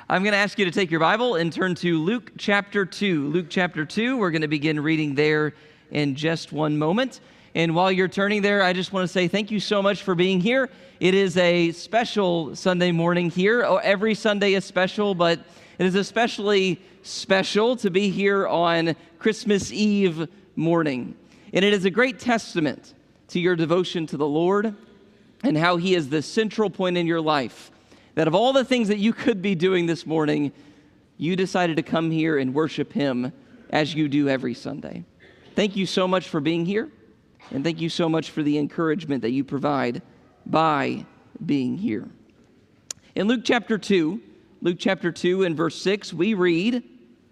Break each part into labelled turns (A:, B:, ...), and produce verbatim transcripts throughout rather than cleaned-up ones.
A: I'm going to ask you to take your Bible and turn to Luke chapter two. Luke chapter two, we're going to begin reading there in just one moment. And while you're turning there, I just want to say thank you so much for being here. It is a special Sunday morning here. Oh, every Sunday is special, but it is especially special to be here on Christmas Eve morning. And it is a great testament to your devotion to the Lord and how He is the central point in your life. That of all the things that you could be doing this morning, you decided to come here and worship Him as you do every Sunday. Thank you so much for being here, and thank you so much for the encouragement that you provide by being here. In Luke chapter two, Luke chapter two and verse six, we read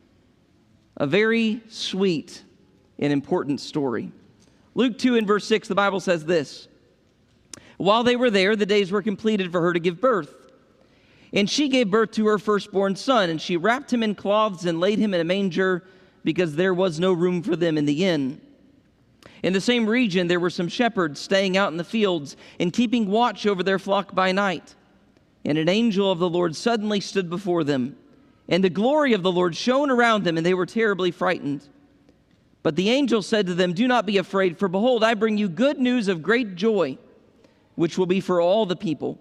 A: a very sweet and important story. Luke two and verse six, the Bible says this: "While they were there, the days were completed for her to give birth. And she gave birth to her firstborn son, and she wrapped him in cloths and laid him in a manger, because there was no room for them in the inn. In the same region there were some shepherds staying out in the fields and keeping watch over their flock by night. And an angel of the Lord suddenly stood before them, and the glory of the Lord shone around them, and they were terribly frightened. But the angel said to them, 'Do not be afraid, for behold, I bring you good news of great joy, which will be for all the people.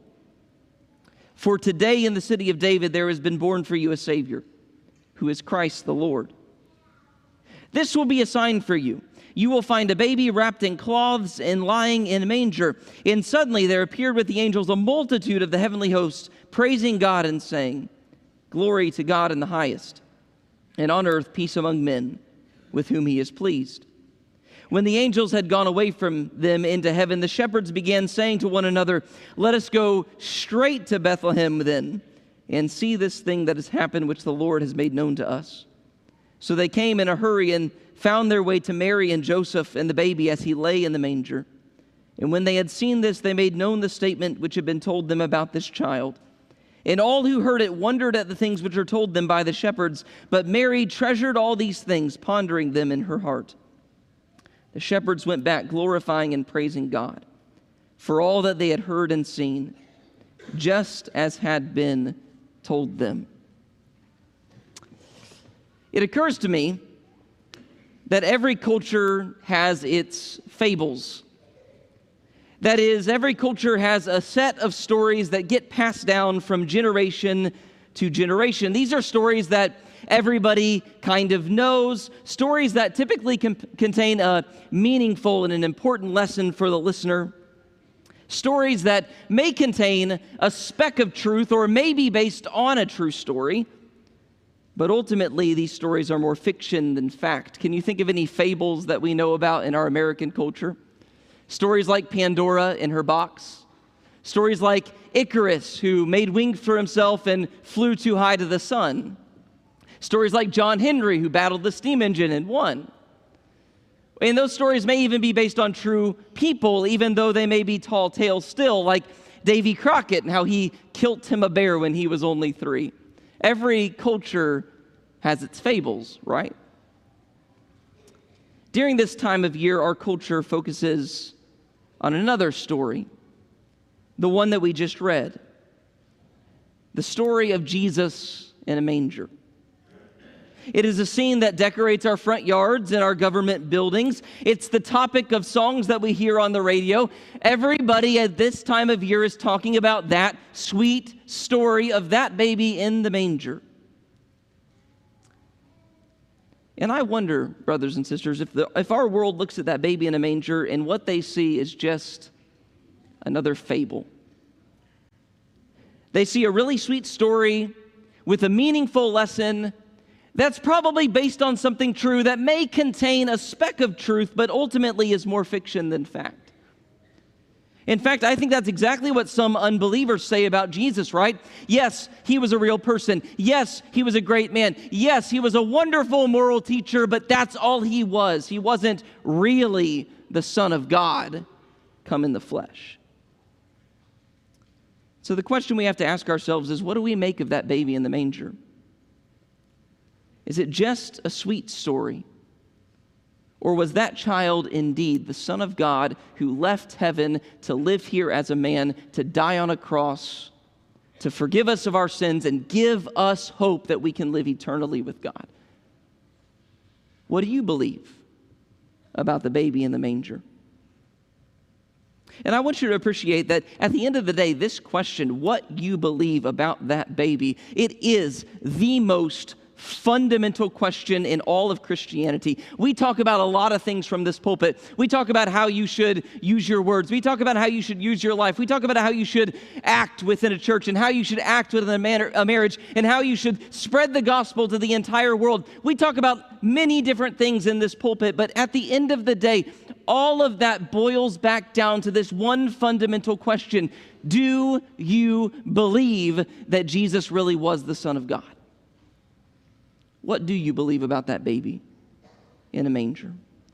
A: For today in the city of David there has been born for you a Savior, who is Christ the Lord. This will be a sign for you. You will find a baby wrapped in cloths and lying in a manger.' And suddenly there appeared with the angels a multitude of the heavenly hosts, praising God and saying, 'Glory to God in the highest, and on earth peace among men with whom He is pleased.' When the angels had gone away from them into heaven, the shepherds began saying to one another, 'Let us go straight to Bethlehem then, and see this thing that has happened, which the Lord has made known to us.' So they came in a hurry and found their way to Mary and Joseph and the baby as he lay in the manger. And when they had seen this, they made known the statement which had been told them about this child. And all who heard it wondered at the things which were told them by the shepherds. But Mary treasured all these things, pondering them in her heart. The shepherds went back, glorifying and praising God for all that they had heard and seen, just as had been told them." It occurs to me that every culture has its fables. That is, every culture has a set of stories that get passed down from generation to generation. These are stories that everybody kind of knows, stories that typically com- contain a meaningful and an important lesson for the listener, stories that may contain a speck of truth or may be based on a true story, but ultimately these stories are more fiction than fact. Can you think of any fables that we know about in our American culture? Stories like Pandora and her box, stories like Icarus, who made wings for himself and flew too high to the sun, stories like John Henry, who battled the steam engine and won. And those stories may even be based on true people, even though they may be tall tales still, like Davy Crockett and how he killed him a bear when he was only three. Every culture has its fables, right? During this time of year, our culture focuses on another story, the one that we just read, the story of Jesus in a manger. It is a scene that decorates our front yards and our government buildings. It's the topic of songs that we hear on the radio. Everybody at this time of year is talking about that sweet story of that baby in the manger. And I wonder, brothers and sisters, if the, if our world looks at that baby in a manger and what they see is just another fable. They see a really sweet story with a meaningful lesson that's probably based on something true that may contain a speck of truth, but ultimately is more fiction than fact. In fact, I think that's exactly what some unbelievers say about Jesus, right? Yes, He was a real person. Yes, He was a great man. Yes, He was a wonderful moral teacher, but that's all He was. He wasn't really the Son of God come in the flesh. So the question we have to ask ourselves is, what do we make of that baby in the manger? Is it just a sweet story? Or was that child indeed the Son of God who left heaven to live here as a man, to die on a cross, to forgive us of our sins and give us hope that we can live eternally with God. What do you believe about the baby in the manger? And I want you to appreciate that at the end of the day, this question, what you believe about that baby, it is the most fundamental question in all of Christianity. We talk about a lot of things from this pulpit. We talk about how you should use your words. We talk about how you should use your life. We talk about how you should act within a church and how you should act within a, manner, a marriage and how you should spread the gospel to the entire world. We talk about many different things in this pulpit, but at the end of the day, all of that boils back down to this one fundamental question. Do you believe that Jesus really was the Son of God? What do you believe about that baby in a manger?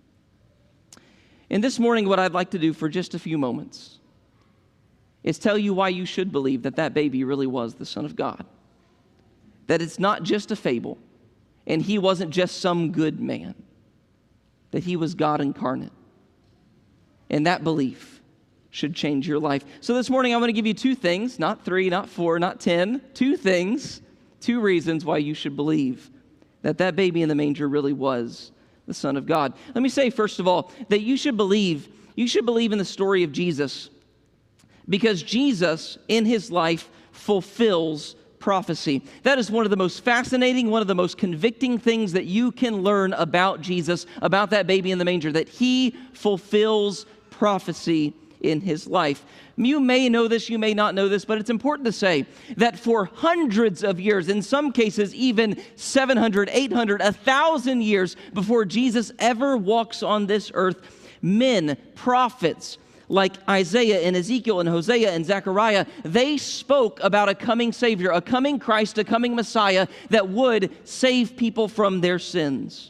A: And this morning, what I'd like to do for just a few moments is tell you why you should believe that that baby really was the Son of God. That it's not just a fable, and he wasn't just some good man, that he was God incarnate. And that belief should change your life. So this morning, I want to give you two things, not three, not four, not ten, two things, two reasons why you should believe that that baby in the manger really was the Son of God. Let me say, first of all, that you should believe, you should believe in the story of Jesus, because Jesus, in his life, fulfills prophecy. That is one of the most fascinating, one of the most convicting things that you can learn about Jesus, about that baby in the manger, that he fulfills prophecy in his life. You may know this, you may not know this, but it's important to say that for hundreds of years, in some cases even seven hundred, eight hundred, one thousand years before Jesus ever walks on this earth, men, prophets like Isaiah and Ezekiel and Hosea and Zechariah, they spoke about a coming Savior, a coming Christ, a coming Messiah that would save people from their sins.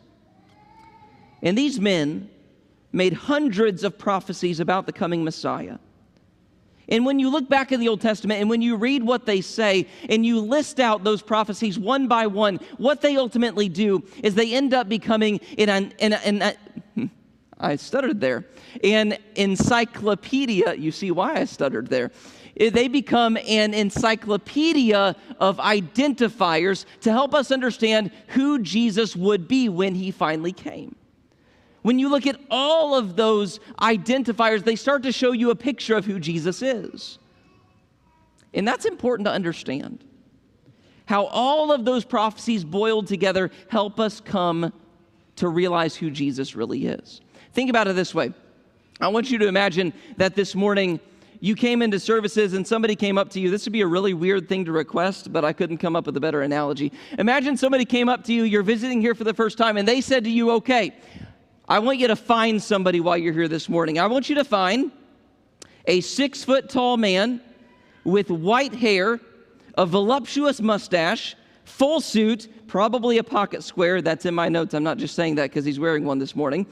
A: And these men made hundreds of prophecies about the coming Messiah. And when you look back in the Old Testament and when you read what they say and you list out those prophecies one by one, what they ultimately do is they end up becoming in an, in a, in a, I stuttered there, an encyclopedia. You see why I stuttered there. They become an encyclopedia of identifiers to help us understand who Jesus would be when he finally came. When you look at all of those identifiers, they start to show you a picture of who Jesus is. And that's important to understand. How all of those prophecies boiled together help us come to realize who Jesus really is. Think about it this way. I want you to imagine that this morning you came into services and somebody came up to you. This would be a really weird thing to request, but I couldn't come up with a better analogy. Imagine somebody came up to you, you're visiting here for the first time, and they said to you, okay, I want you to find somebody while you're here this morning. I want you to find a six-foot-tall man with white hair, a voluptuous mustache, full suit, probably a pocket square. That's in my notes. I'm not just saying that because he's wearing one this morning.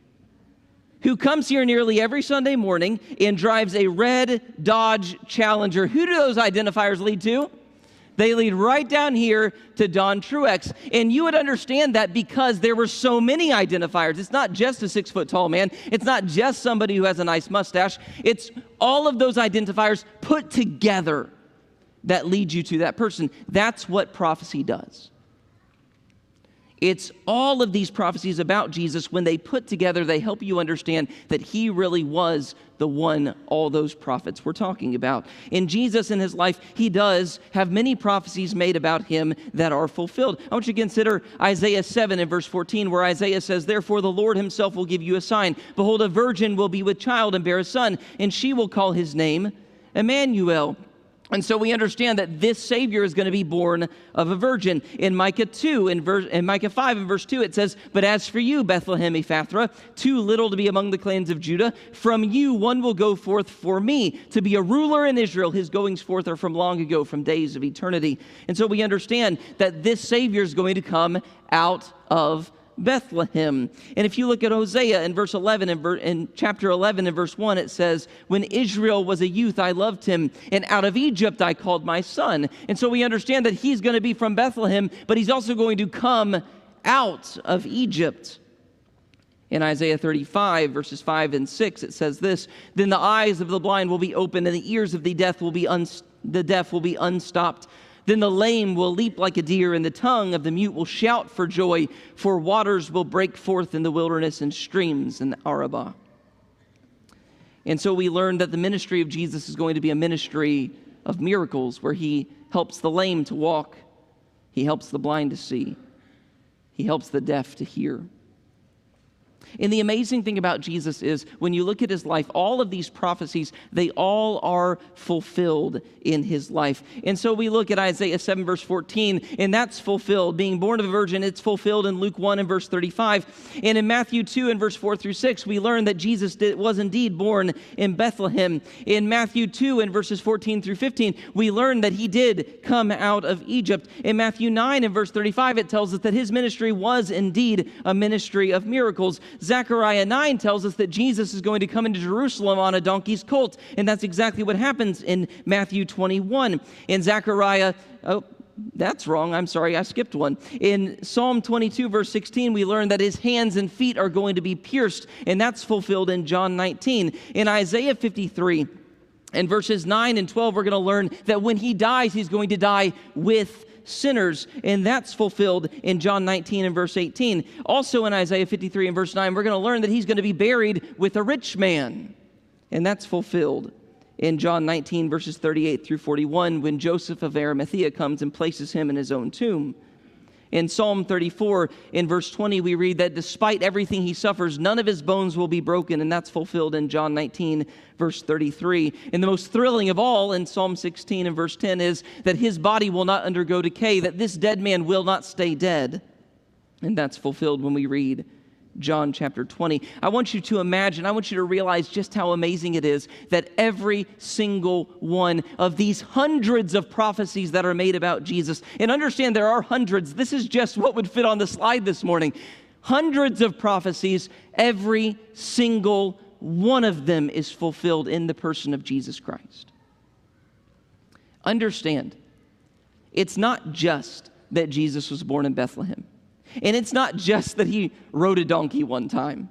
A: Who comes here nearly every Sunday morning and drives a red Dodge Challenger. Who do those identifiers lead to? They lead right down here to Don Truex. And you would understand that because there were so many identifiers. It's not just a six-foot-tall man. It's not just somebody who has a nice mustache. It's all of those identifiers put together that lead you to that person. That's what prophecy does. It's all of these prophecies about Jesus. When they put together, they help you understand that he really was the one all those prophets were talking about. In Jesus, in his life, he does have many prophecies made about him that are fulfilled. I want you to consider Isaiah seven and verse fourteen, where Isaiah says, "Therefore the Lord himself will give you a sign. Behold, a virgin will be with child and bear a son, and she will call his name Emmanuel." And so we understand that this Savior is going to be born of a virgin. In Micah two, in, verse, in Micah five and verse two, it says, "But as for you, Bethlehem Ephrathah, too little to be among the clans of Judah, from you one will go forth for me, to be a ruler in Israel. His goings forth are from long ago, from days of eternity." And so we understand that this Savior is going to come out of Bethlehem. And if you look at Hosea in verse eleven, in, ver- in chapter eleven and verse one, it says, "When Israel was a youth, I loved him, and out of Egypt I called my son." And so we understand that he's going to be from Bethlehem, but he's also going to come out of Egypt. In Isaiah thirty-five, verses five and six, it says this, "Then the eyes of the blind will be opened, and the ears of the deaf will be unstopped. the deaf will be unstopped. Then the lame will leap like a deer, and the tongue of the mute will shout for joy, for waters will break forth in the wilderness and streams in the Arabah. And so we learn that the ministry of Jesus is going to be a ministry of miracles, where he helps the lame to walk, he helps the blind to see, he helps the deaf to hear. And the amazing thing about Jesus is when you look at his life, all of these prophecies, they all are fulfilled in his life. And so we look at Isaiah seven, verse fourteen, and that's fulfilled. Being born of a virgin, it's fulfilled in Luke one and verse thirty-five. And in Matthew two and verse four through six, we learn that Jesus did, was indeed born in Bethlehem. In Matthew two and verses fourteen through fifteen, we learn that he did come out of Egypt. In Matthew nine and verse thirty-five, it tells us that his ministry was indeed a ministry of miracles. Zechariah nine tells us that Jesus is going to come into Jerusalem on a donkey's colt, and that's exactly what happens in Matthew twenty-one. In Zechariah, oh, that's wrong, I'm sorry, I skipped one. In Psalm twenty-two, verse sixteen, we learn that his hands and feet are going to be pierced, and that's fulfilled in John nineteen. In Isaiah fifty-three, in verses nine and twelve, we're going to learn that when he dies, he's going to die with sinners, and that's fulfilled in John nineteen and verse eighteen. Also in Isaiah fifty-three and verse nine, we're going to learn that he's going to be buried with a rich man, and that's fulfilled in John nineteen verses thirty-eight through forty-one, when Joseph of Arimathea comes and places him in his own tomb. In Psalm thirty-four, in verse twenty, we read that despite everything he suffers, none of his bones will be broken, and that's fulfilled in John nineteen, verse thirty-three. And the most thrilling of all in Psalm sixteen and verse ten is that his body will not undergo decay, that this dead man will not stay dead. And that's fulfilled when we read John chapter twenty. I want you to imagine, I want you to realize just how amazing it is that every single one of these hundreds of prophecies that are made about Jesus, and understand there are hundreds, this is just what would fit on the slide this morning. Hundreds of prophecies, every single one of them is fulfilled in the person of Jesus Christ. Understand, it's not just that Jesus was born in Bethlehem. And it's not just that he rode a donkey one time.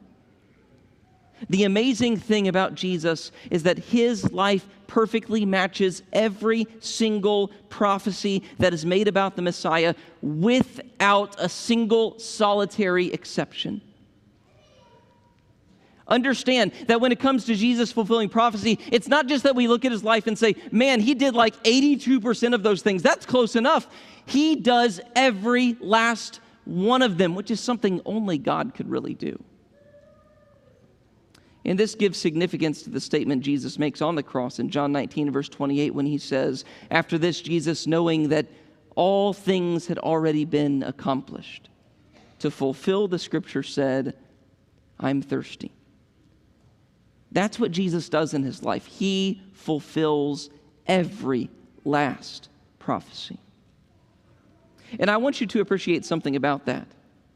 A: The amazing thing about Jesus is that his life perfectly matches every single prophecy that is made about the Messiah without a single solitary exception. Understand that when it comes to Jesus fulfilling prophecy, it's not just that we look at his life and say, man, he did like eighty-two percent of those things. That's close enough. He does every last one of them, which is something only God could really do. And this gives significance to the statement Jesus makes on the cross in John nineteen, verse twenty-eight, when he says, after this, Jesus, knowing that all things had already been accomplished, to fulfill the scripture, said, I'm thirsty. That's what Jesus does in his life. He fulfills every last prophecy. And I want you to appreciate something about that.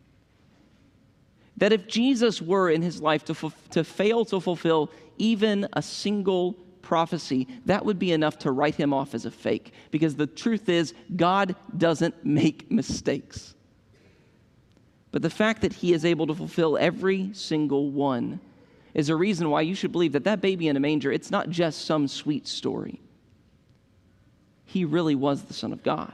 A: That if Jesus were in his life to, f- to fail to fulfill even a single prophecy, that would be enough to write him off as a fake. Because the truth is, God doesn't make mistakes. But the fact that he is able to fulfill every single one is a reason why you should believe that that baby in a manger, it's not just some sweet story. He really was the Son of God.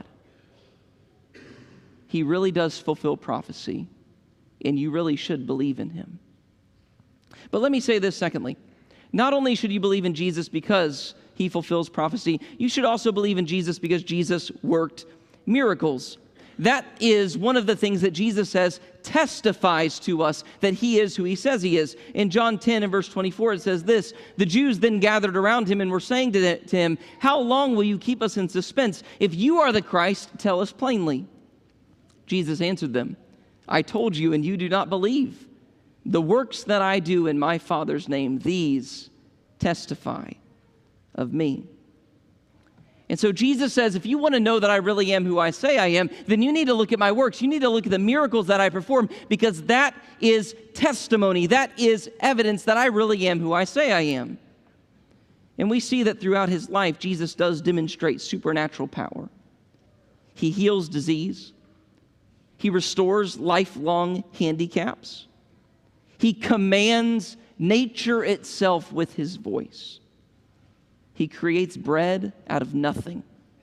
A: He really does fulfill prophecy, and you really should believe in him. But let me say this secondly. Not only should you believe in Jesus because he fulfills prophecy, you should also believe in Jesus because Jesus worked miracles. That is one of the things that Jesus says testifies to us that he is who he says he is. In John ten and verse twenty-four, it says this, the Jews then gathered around him and were saying to him, how long will you keep us in suspense? If you are the Christ, tell us plainly. Jesus answered them, I told you, and you do not believe. The works that I do in my Father's name, these testify of me. And so Jesus says, if you want to know that I really am who I say I am, then you need to look at my works. You need to look at the miracles that I perform, because that is testimony. That is evidence that I really am who I say I am. And we see that throughout his life, Jesus does demonstrate supernatural power. He heals disease. He restores lifelong handicaps. He commands nature itself with his voice. He creates bread out of nothing.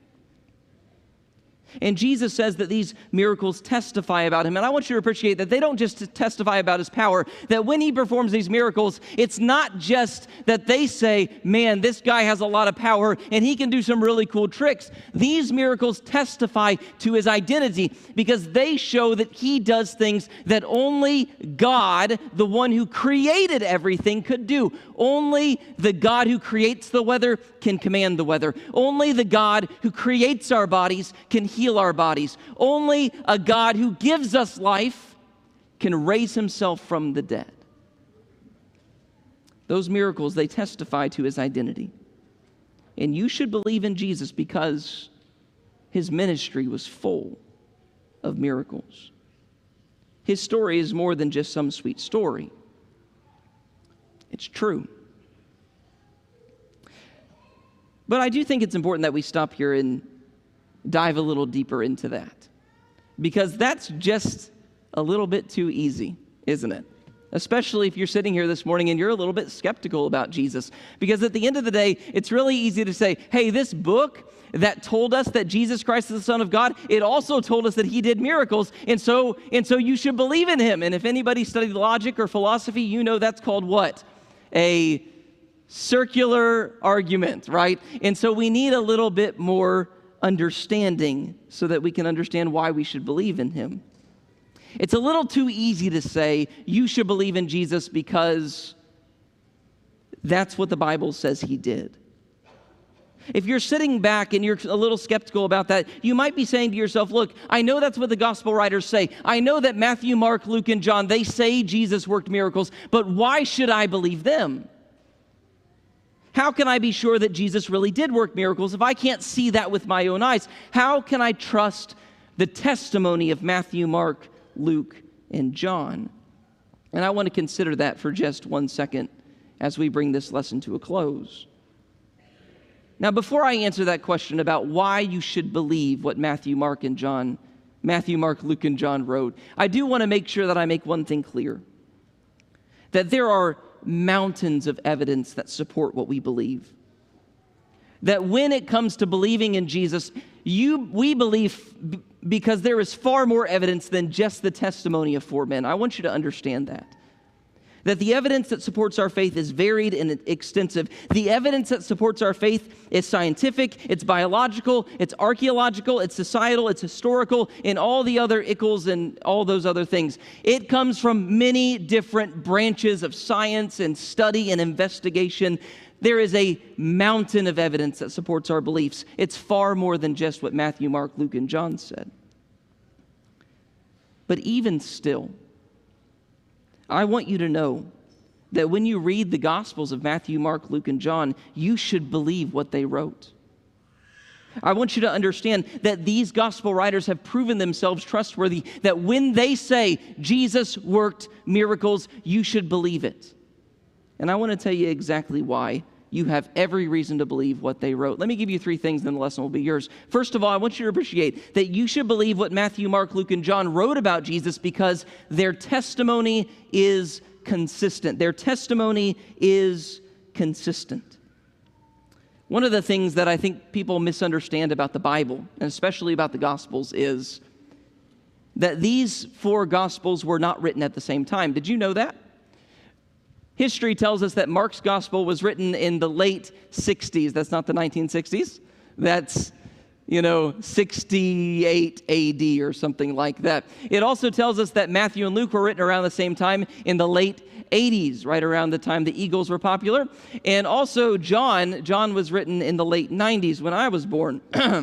A: And Jesus says that these miracles testify about him. And I want you to appreciate that they don't just testify about his power, that when he performs these miracles, it's not just that they say, man, this guy has a lot of power and he can do some really cool tricks. These miracles testify to his identity because they show that he does things that only God, the one who created everything, could do. Only the God who creates the weather can command the weather. Only the God who creates our bodies can heal our bodies. Only a God who gives us life can raise himself from the dead. Those miracles, they testify to his identity. And you should believe in Jesus because his ministry was full of miracles. His story is more than just some sweet story. It's true. But I do think it's important that we stop here and dive a little deeper into that, because that's just a little bit too easy, isn't it? Especially if you're sitting here this morning and you're a little bit skeptical about Jesus, because at the end of the day, it's really easy to say, hey, this book that told us that Jesus Christ is the Son of God, it also told us that he did miracles, and so and so you should believe in him. And if anybody studied logic or philosophy, you know that's called what? A circular argument, right? And so we need a little bit more understanding so that we can understand why we should believe in him. It's a little too easy to say you should believe in Jesus because that's what the Bible says he did. If you're sitting back and you're a little skeptical about that, you might be saying to yourself, look, I know that's what the gospel writers say. I know that Matthew, Mark, Luke, and John, they say Jesus worked miracles, but why should I believe them? How can I be sure that Jesus really did work miracles if I can't see that with my own eyes? How can I trust the testimony of Matthew, Mark, Luke, and John? And I want to consider that for just one second as we bring this lesson to a close. Now, before I answer that question about why you should believe what Matthew, Mark, and John, Matthew, Mark, Luke, and John wrote, I do want to make sure that I make one thing clear, that there are mountains of evidence that support what we believe. That when it comes to believing in Jesus, you we believe b- because there is far more evidence than just the testimony of four men. I want you to understand that. That the evidence that supports our faith is varied and extensive. The evidence that supports our faith is scientific, it's biological, it's archaeological, it's societal, it's historical, and all the other ickles and all those other things. It comes from many different branches of science and study and investigation. There is a mountain of evidence that supports our beliefs. It's far more than just what Matthew, Mark, Luke, and John said. But even still, I want you to know that when you read the Gospels of Matthew, Mark, Luke, and John, you should believe what they wrote. I want you to understand that these gospel writers have proven themselves trustworthy, that when they say Jesus worked miracles, you should believe it. And I want to tell you exactly why you have every reason to believe what they wrote. Let me give you three things, then the lesson will be yours. First of all, I want you to appreciate that you should believe what Matthew, Mark, Luke, and John wrote about Jesus because their testimony is consistent. Their testimony is consistent. One of the things that I think people misunderstand about the Bible, and especially about the Gospels, is that these four Gospels were not written at the same time. Did you know that? History tells us that Mark's gospel was written in the late sixties. That's not the nineteen sixties. That's, you know, sixty-eight A D or something like that. It also tells us that Matthew and Luke were written around the same time in the late eighties, right around the time the Eagles were popular. And also John, John was written in the late nineties when I was born.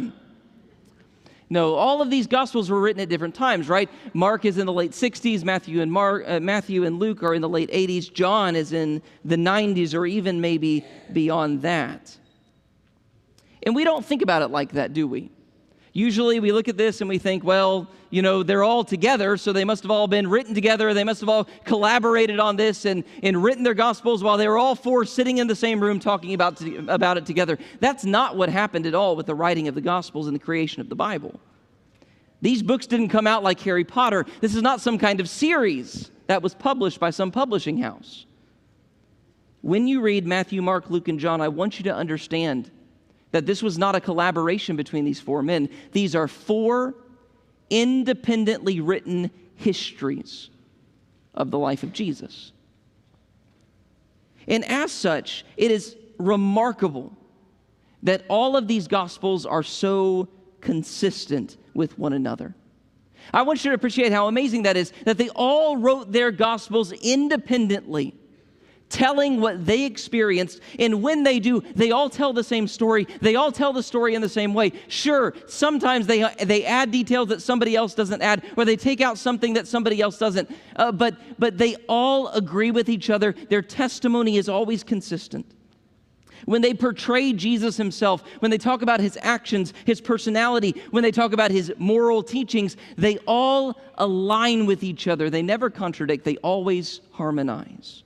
A: No, all of these Gospels were written at different times, right? Mark is in the late sixties, Matthew and Mark, uh, Matthew and Luke are in the late eighties, John is in the nineties, or even maybe beyond that. And we don't think about it like that, do we? Usually we look at this and we think, well, you know, they're all together, so they must have all been written together. They must have all collaborated on this and, and written their Gospels while they were all four sitting in the same room talking about, about it together. That's not what happened at all with the writing of the Gospels and the creation of the Bible. These books didn't come out like Harry Potter. This is not some kind of series that was published by some publishing house. When you read Matthew, Mark, Luke, and John, I want you to understand that this was not a collaboration between these four men. These are four independently written histories of the life of Jesus. And as such, it is remarkable that all of these Gospels are so consistent with one another. I want you to appreciate how amazing that is, that they all wrote their Gospels independently, telling what they experienced, and when they do, they all tell the same story. They all tell the story in the same way. Sure, sometimes they they add details that somebody else doesn't add, or they take out something that somebody else doesn't, uh, but, but they all agree with each other. Their testimony is always consistent. When they portray Jesus himself, when they talk about his actions, his personality, when they talk about his moral teachings, they all align with each other. They never contradict. They always harmonize.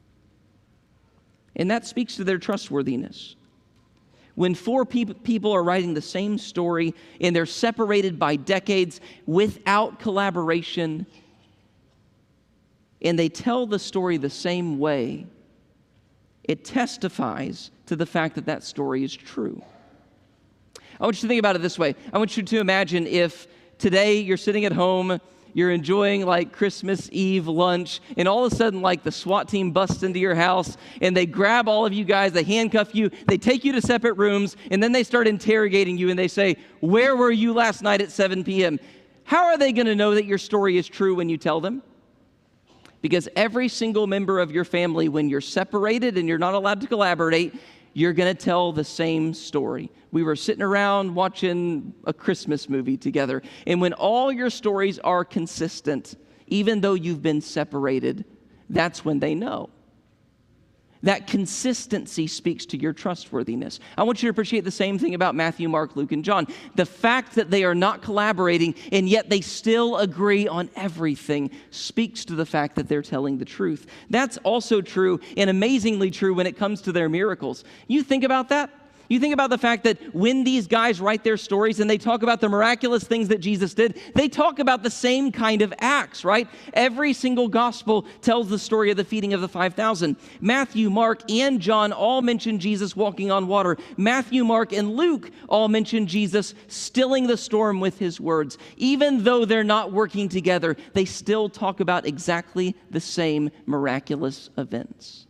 A: And that speaks to their trustworthiness. When four pe- people are writing the same story and they're separated by decades without collaboration, and they tell the story the same way, it testifies to the fact that that story is true. I want you to think about it this way. I want you to imagine if today you're sitting at home, you're enjoying like Christmas Eve lunch, and all of a sudden like the SWAT team busts into your house and they grab all of you guys, they handcuff you, they take you to separate rooms, and then they start interrogating you and they say, "Where were you last night at seven p.m.? How are they going to know that your story is true when you tell them? Because every single member of your family, when you're separated and you're not allowed to collaborate, you're going to tell the same story. We were sitting around watching a Christmas movie together, and when all your stories are consistent, even though you've been separated, that's when they know. That consistency speaks to your trustworthiness. I want you to appreciate the same thing about Matthew, Mark, Luke, and John. The fact that they are not collaborating and yet they still agree on everything speaks to the fact that they're telling the truth. That's also true and amazingly true when it comes to their miracles. You think about that? You think about the fact that when these guys write their stories and they talk about the miraculous things that Jesus did, they talk about the same kind of acts, right? Every single gospel tells the story of the feeding of the five thousand. Matthew, Mark, and John all mention Jesus walking on water. Matthew, Mark, and Luke all mention Jesus stilling the storm with his words. Even though they're not working together, they still talk about exactly the same miraculous events.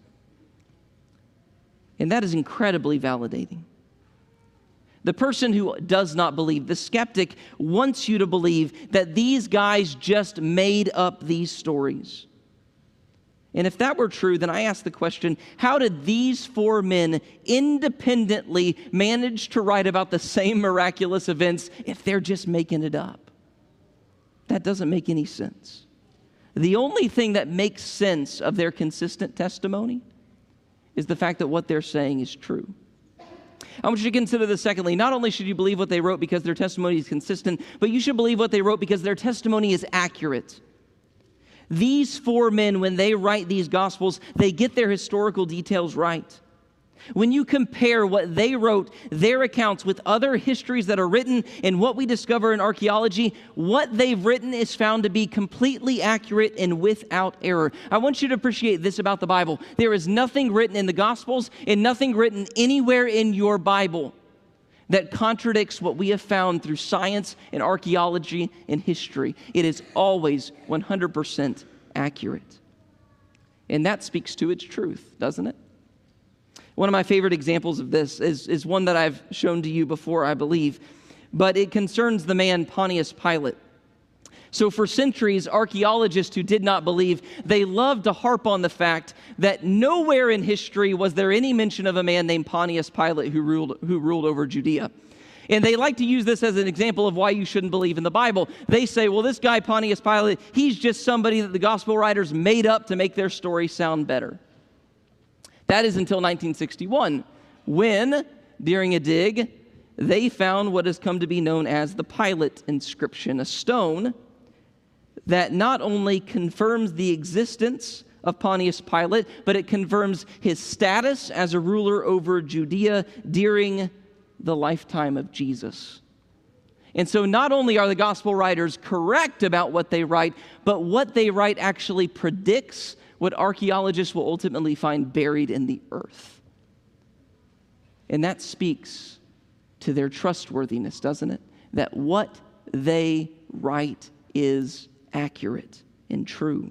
A: And that is incredibly validating. The person who does not believe, the skeptic, wants you to believe that these guys just made up these stories. And if that were true, then I ask the question, how did these four men independently manage to write about the same miraculous events if they're just making it up? That doesn't make any sense. The only thing that makes sense of their consistent testimony is the fact that what they're saying is true. I want you to consider this secondly. Not only should you believe what they wrote because their testimony is consistent, but you should believe what they wrote because their testimony is accurate. These four men, when they write these Gospels, they get their historical details right. When you compare what they wrote, their accounts, with other histories that are written and what we discover in archaeology, what they've written is found to be completely accurate and without error. I want you to appreciate this about the Bible. There is nothing written in the Gospels and nothing written anywhere in your Bible that contradicts what we have found through science and archaeology and history. It is always one hundred percent accurate. And that speaks to its truth, doesn't it? One of my favorite examples of this is, is one that I've shown to you before, I believe, but it concerns the man Pontius Pilate. So for centuries, archaeologists who did not believe, they loved to harp on the fact that nowhere in history was there any mention of a man named Pontius Pilate who ruled, who ruled over Judea. And they like to use this as an example of why you shouldn't believe in the Bible. They say, well, this guy Pontius Pilate, he's just somebody that the gospel writers made up to make their story sound better. That is until nineteen sixty-one, when, during a dig, they found what has come to be known as the Pilate inscription, a stone that not only confirms the existence of Pontius Pilate, but it confirms his status as a ruler over Judea during the lifetime of Jesus. And so not only are the gospel writers correct about what they write, but what they write actually predicts what archaeologists will ultimately find buried in the earth. And that speaks to their trustworthiness, doesn't it? That what they write is accurate and true.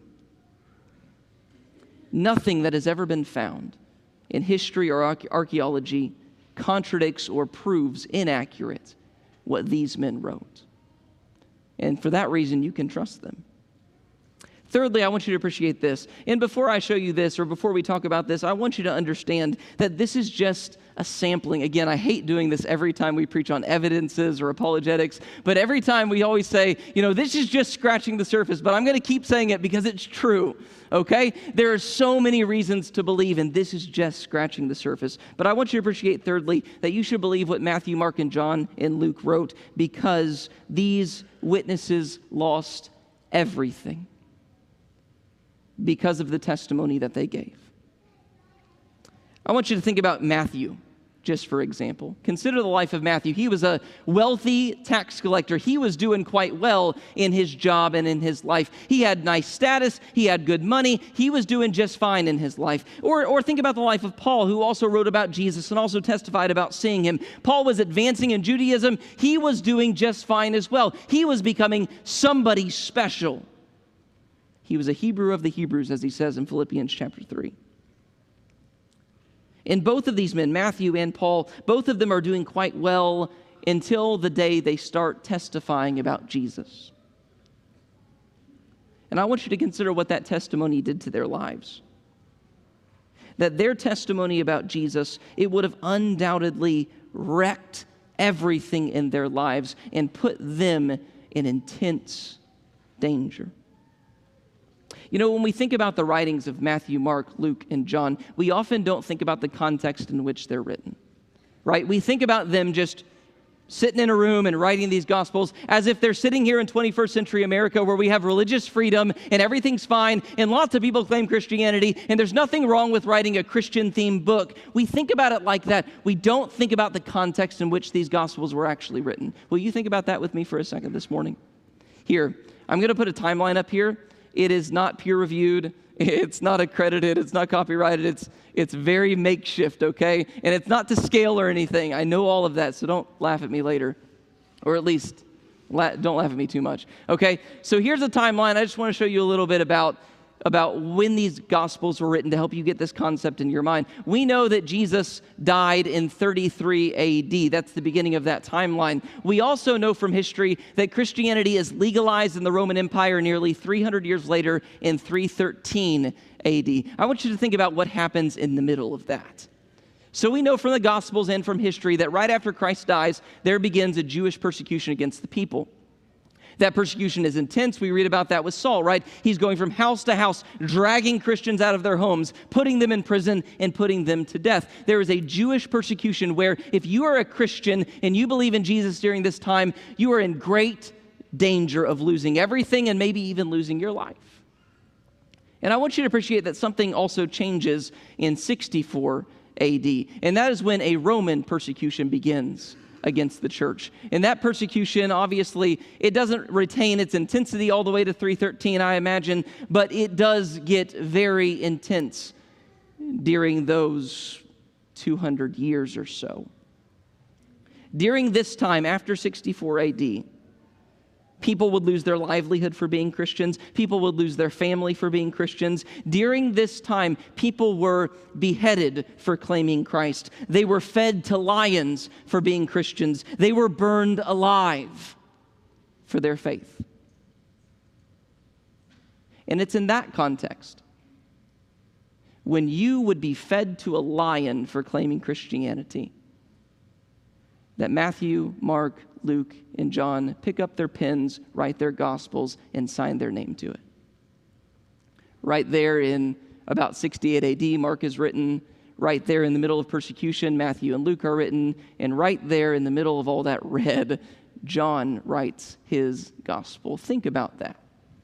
A: Nothing that has ever been found in history or archaeology contradicts or proves inaccurate what these men wrote. And for that reason, you can trust them. Thirdly, I want you to appreciate this. And before I show you this, or before we talk about this, I want you to understand that this is just a sampling. Again, I hate doing this every time we preach on evidences or apologetics, but every time we always say, you know, this is just scratching the surface, but I'm going to keep saying it because it's true, okay? There are so many reasons to believe, and this is just scratching the surface. But I want you to appreciate, thirdly, that you should believe what Matthew, Mark, and John, and Luke wrote, because these witnesses lost everything because of the testimony that they gave. I want you to think about Matthew, just for example. Consider the life of Matthew. He was a wealthy tax collector. He was doing quite well in his job and in his life. He had nice status. He had good money. He was doing just fine in his life. Or, or think about the life of Paul, who also wrote about Jesus and also testified about seeing him. Paul was advancing in Judaism. He was doing just fine as well. He was becoming somebody special. He was a Hebrew of the Hebrews, as he says in Philippians chapter three. And both of these men, Matthew and Paul, both of them are doing quite well until the day they start testifying about Jesus. And I want you to consider what that testimony did to their lives. That their testimony about Jesus, it would have undoubtedly wrecked everything in their lives and put them in intense danger. You know, when we think about the writings of Matthew, Mark, Luke, and John, we often don't think about the context in which they're written, right? We think about them just sitting in a room and writing these Gospels as if they're sitting here in twenty-first century America where we have religious freedom and everything's fine and lots of people claim Christianity and there's nothing wrong with writing a Christian-themed book. We think about it like that. We don't think about the context in which these Gospels were actually written. Will you think about that with me for a second this morning? Here, I'm going to put a timeline up here. It is not peer-reviewed. It's not accredited. It's not copyrighted. It's it's very makeshift, okay? And it's not to scale or anything. I know all of that, so don't laugh at me later. Or at least, la- don't laugh at me too much, okay? So here's a timeline. I just want to show you a little bit about, about when these Gospels were written to help you get this concept in your mind. We know that Jesus died in thirty-three A D. That's the beginning of that timeline. We also know from history that Christianity is legalized in the Roman Empire nearly three hundred years later in three thirteen A D. I want you to think about what happens in the middle of that. So we know from the Gospels and from history that right after Christ dies, there begins a Jewish persecution against the people. That persecution is intense. We read about that with Saul, right? He's going from house to house, dragging Christians out of their homes, putting them in prison, and putting them to death. There is a Jewish persecution where if you are a Christian and you believe in Jesus during this time, you are in great danger of losing everything and maybe even losing your life. And I want you to appreciate that something also changes in sixty-four A D, and that is when a Roman persecution begins against the church. And that persecution, obviously, it doesn't retain its intensity all the way to three thirteen, I imagine, but it does get very intense during those two hundred years or so. During this time, after sixty-four A D, people would lose their livelihood for being Christians. People would lose their family for being Christians. During this time, people were beheaded for claiming Christ. They were fed to lions for being Christians. They were burned alive for their faith. And it's in that context, when you would be fed to a lion for claiming Christianity, that Matthew, Mark, Luke, and John pick up their pens, write their Gospels, and sign their name to it. Right there in about sixty-eight A D, Mark is written. Right there in the middle of persecution, Matthew and Luke are written. And right there in the middle of all that red, John writes his Gospel. Think about that.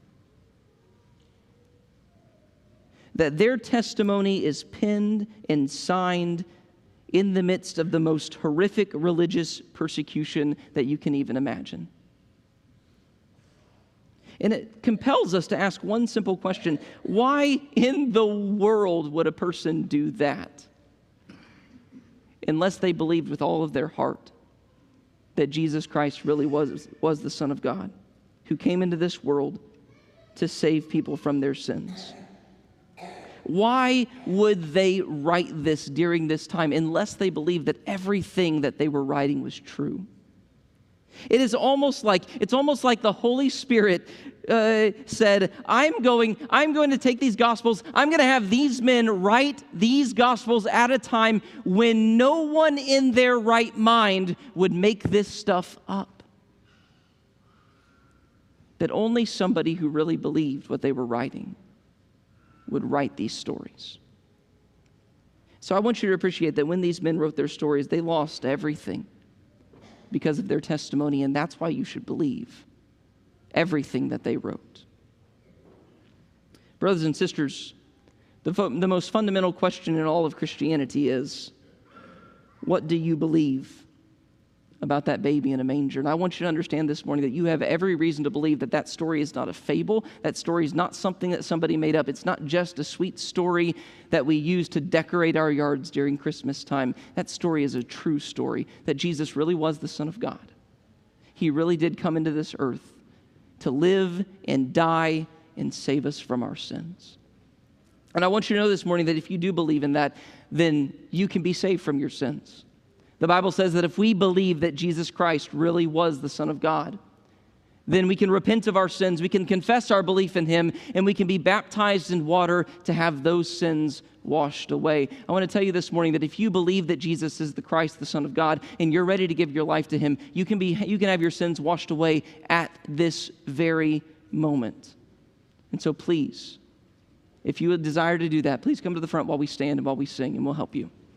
A: That their testimony is penned and signed in the midst of the most horrific religious persecution that you can even imagine. And it compels us to ask one simple question: why in the world would a person do that? Unless they believed with all of their heart that Jesus Christ really was, was the Son of God, who came into this world to save people from their sins. Why would they write this during this time unless they believed that everything that they were writing was true? It is almost like, it's almost like the Holy Spirit uh, said, I'm going, I'm going to take these Gospels, I'm going to have these men write these Gospels at a time when no one in their right mind would make this stuff up. That only somebody who really believed what they were writing would write these stories. So I want you to appreciate that when these men wrote their stories, they lost everything because of their testimony, and that's why you should believe everything that they wrote. Brothers and sisters, the, fo- the most fundamental question in all of Christianity is, what do you believe about that baby in a manger? And I want you to understand this morning that you have every reason to believe that that story is not a fable. That story is not something that somebody made up. It's not just a sweet story that we use to decorate our yards during Christmas time. That story is a true story, that Jesus really was the Son of God. He really did come into this earth to live and die and save us from our sins. And I want you to know this morning that if you do believe in that, then you can be saved from your sins. The Bible says that if we believe that Jesus Christ really was the Son of God, then we can repent of our sins, we can confess our belief in Him, and we can be baptized in water to have those sins washed away. I want to tell you this morning that if you believe that Jesus is the Christ, the Son of God, and you're ready to give your life to Him, you can be, you can have your sins washed away at this very moment. And so please, if you would desire to do that, please come to the front while we stand and while we sing, and we'll help you.